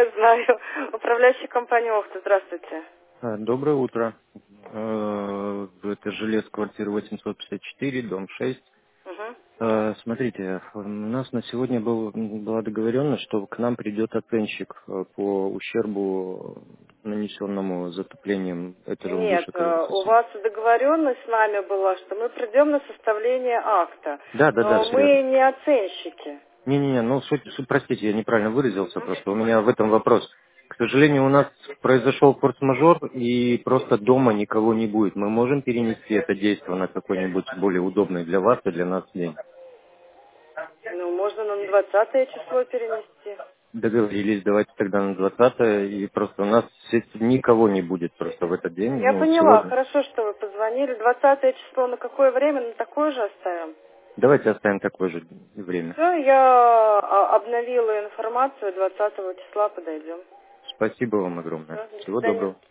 я знаю. Управляющая компания «Охта». Здравствуйте. Доброе утро. Это жилец квартиры 854, дом 6. Угу. Смотрите, у нас на сегодня была договоренность, что к нам придет оценщик по ущербу, нанесенному затоплением этажом Нет, выше крыльца. у вас договоренность с нами была, что мы придем на составление акта. Да, Но все верно. мы не оценщики. Не-не-не, ну простите, я неправильно выразился, Мгм. просто у меня в этом вопрос. К сожалению, у нас произошел форс-мажор, и просто дома никого не будет. Мы можем перенести это действие на какой-нибудь более удобный для вас и для нас день. Ну, можно на 20 число перенести. Договорились, давайте тогда на 20-е, и просто у нас никого не будет просто в этот день, Я ну, поняла. сегодня. Хорошо, что вы позвонили. 20 число на какое время? На такое же оставим? Давайте оставим такое же время. Все, я обновила информацию. 20 числа подойдем. Спасибо вам огромное. Всё, до Всего свидания. доброго.